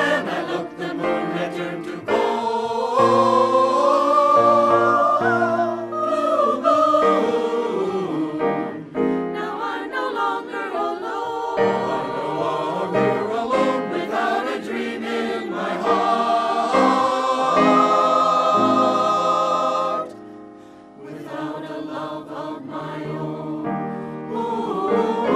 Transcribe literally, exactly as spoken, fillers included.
when I looked, the moon had turned to gold. Blue moon, now I'm no longer alone. I'm no longer alone without a dream in my heart, without a love of my own. Ooh.